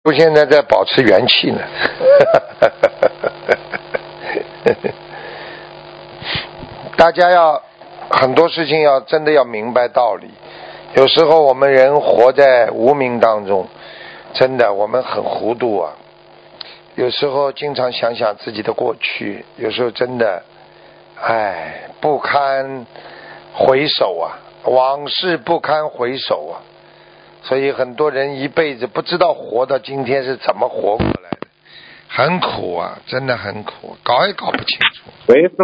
我现在在保持元气呢。大家要很多事情真的要明白道理。有时候我们人活在无明当中，真的我们很糊涂啊。有时候经常想想自己的过去，有时候真的不堪回首啊，往事不堪回首啊。所以很多人一辈子不知道活到今天是怎么活过来的，很苦啊，真的很苦，搞也搞不清楚。 喂。